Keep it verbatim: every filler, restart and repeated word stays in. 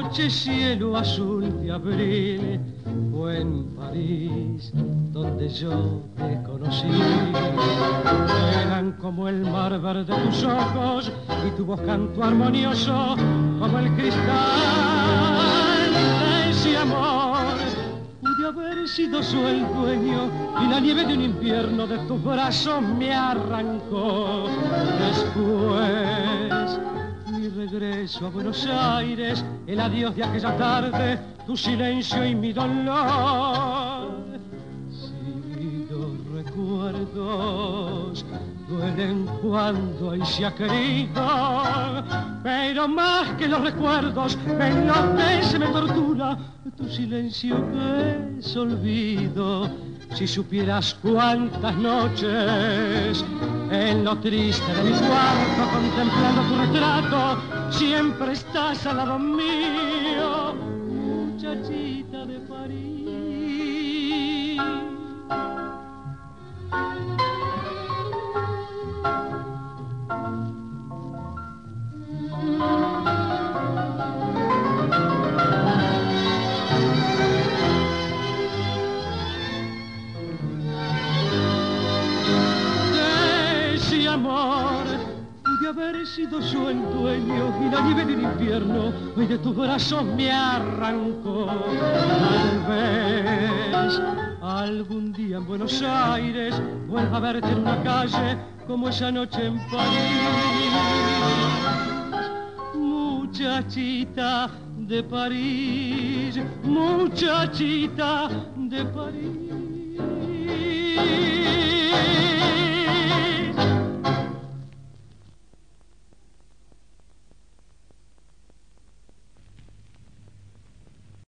noche cielo azul de abril, fue en París donde yo te conocí. Eran como el mar verde de tus ojos y tu voz canto armonioso como el cristal de ese amor. Pude haber sido yo el dueño y la nieve de un invierno de tus brazos me arrancó. Después mi regreso a Buenos Aires, el adiós de aquella tarde, tu silencio y mi dolor. Si los recuerdos duelen cuando ahí se ha querido, pero más que los recuerdos me enloquece, me tortura tu silencio que es olvido. Si supieras cuántas noches en lo triste de mi cuarto, contemplando tu retrato, siempre estás al lado mío, muchachita de París. Amor, pude haber sido yo el dueño y la nieve del invierno hoy de tus brazos me arrancó. Tal vez algún día en Buenos Aires vuelva a verte en una calle como esa noche en París. Muchachita de París, muchachita de París.